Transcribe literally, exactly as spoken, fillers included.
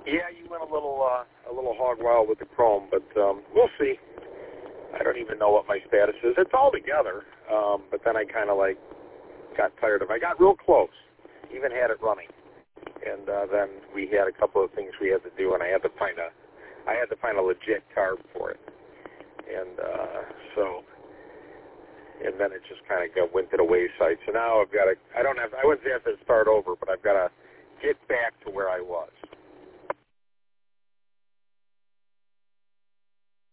Yeah, you went a little uh, a little hog wild with the Chrome, but um, we'll see. I don't even know what my status is. It's all together, um, but then I kind of like got tired of it. I got real close, even had it running, and uh, then we had a couple of things we had to do, and I had to find a I had to find a legit carb for it, and uh, so and then it just kind of got, went to the wayside. So now I've got to I don't have I wouldn't say I have to start over, but I've got to get back to where I was.